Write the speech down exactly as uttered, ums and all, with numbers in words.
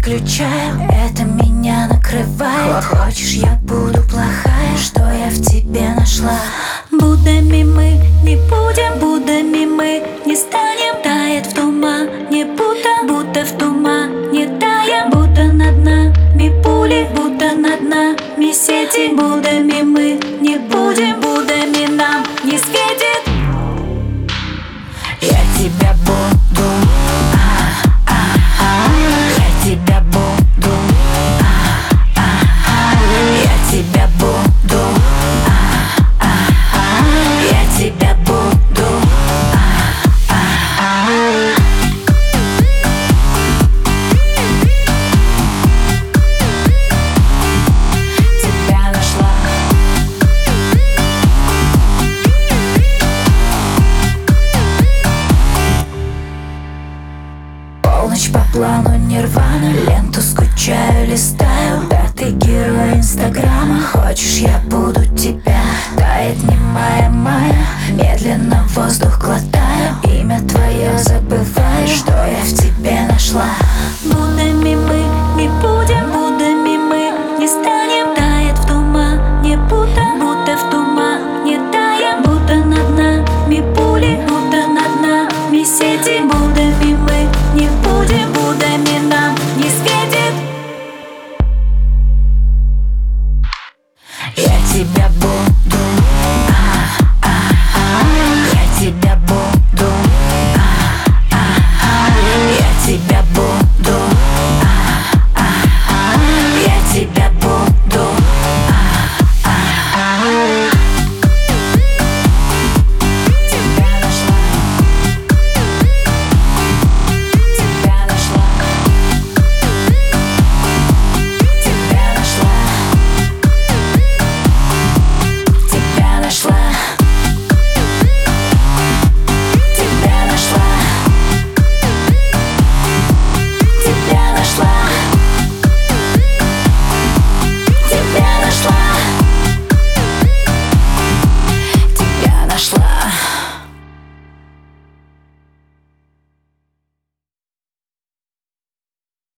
включаю, это меня накрывает. Хочешь, я буду плохая, что я в тебе нашла? Буддами мы не будем, Буддами мы не станем. Тает в тумане будто, будто в тумане таем. Будто над нами пули, будто над нами сети. Буддами мы не будем, Буддами нам не светит. Я тебя буду, а, а, а. Я тебя буду, а, а, а. Я тебя буду, а, а, а. Я тебя буду, а, а, а. Тебя нашла. Полночь по плану нирвана, ленту скучаю, листаю. Да ты герой инстаграма, хочешь, я